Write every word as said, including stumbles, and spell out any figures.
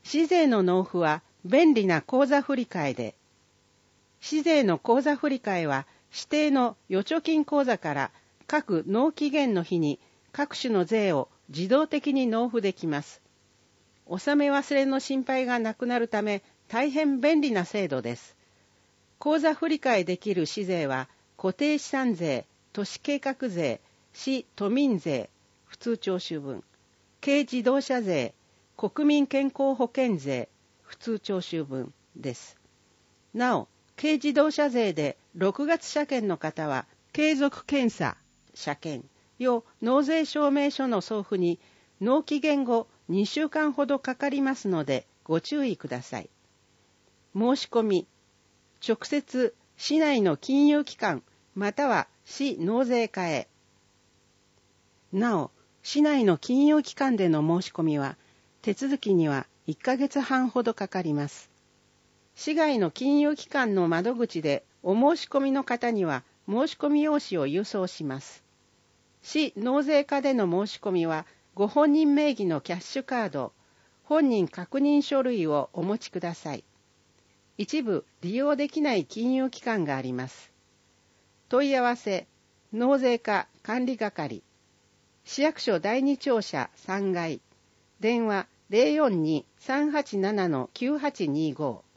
市税の納付は便利な口座振替で、市税の口座振替は指定の預貯金口座から各納期限の日に各種の税を自動的に納付できます。納め忘れの心配がなくなるため大変便利な制度です。口座振替できる市税は固定資産税、都市計画税、市都民税、普通徴収分、軽自動車税、国民健康保険税、普通徴収分です。なお、軽自動車税でろくがつ車検の方は、継続検査、車検用納税証明書の送付に納期限後にしゅうかんほどかかりますのでご注意ください。申し込み、直接市内の金融機関または市納税課へ。なお、市内の金融機関での申し込みは、手続きにはいっかげつはんほどかかります。市外の金融機関の窓口でお申し込みの方には申し込み用紙を郵送します。市納税課での申し込みは、ご本人名義のキャッシュカード、本人確認書類をお持ちください。一部利用できない金融機関があります。問い合わせ、納税課管理係、市役所だいに庁舎さんがい、電話 ゼロよんに さんはちなな きゅうはちにご